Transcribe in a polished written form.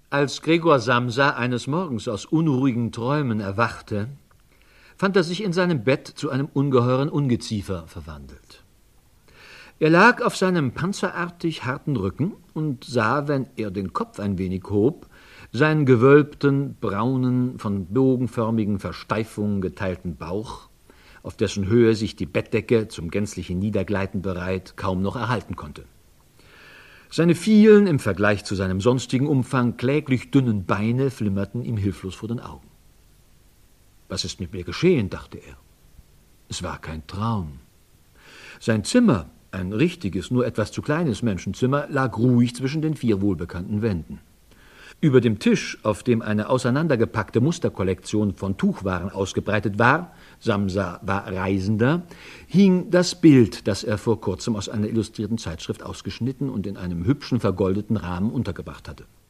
Als Gregor Samsa eines Morgens aus unruhigen Träumen erwachte, fand er sich in seinem Bett zu einem ungeheuren Ungeziefer verwandelt. Er lag auf seinem panzerartig harten Rücken und sah, wenn er den Kopf ein wenig hob, seinen gewölbten, braunen, von bogenförmigen Versteifungen geteilten Bauch, auf dessen Höhe sich die Bettdecke zum gänzlichen Niedergleiten bereit kaum noch erhalten konnte. Seine vielen, im Vergleich zu seinem sonstigen Umfang kläglich dünnen Beine flimmerten ihm hilflos vor den Augen. »Was ist mit mir geschehen?« dachte er. Es war kein Traum. Sein Zimmer, ein richtiges, nur etwas zu kleines Menschenzimmer, lag ruhig zwischen den 4 wohlbekannten Wänden. Über dem Tisch, auf dem eine auseinandergepackte Musterkollektion von Tuchwaren ausgebreitet war, Samsa war Reisender, hing das Bild, das er vor kurzem aus einer illustrierten Zeitschrift ausgeschnitten und in einem hübschen vergoldeten Rahmen untergebracht hatte.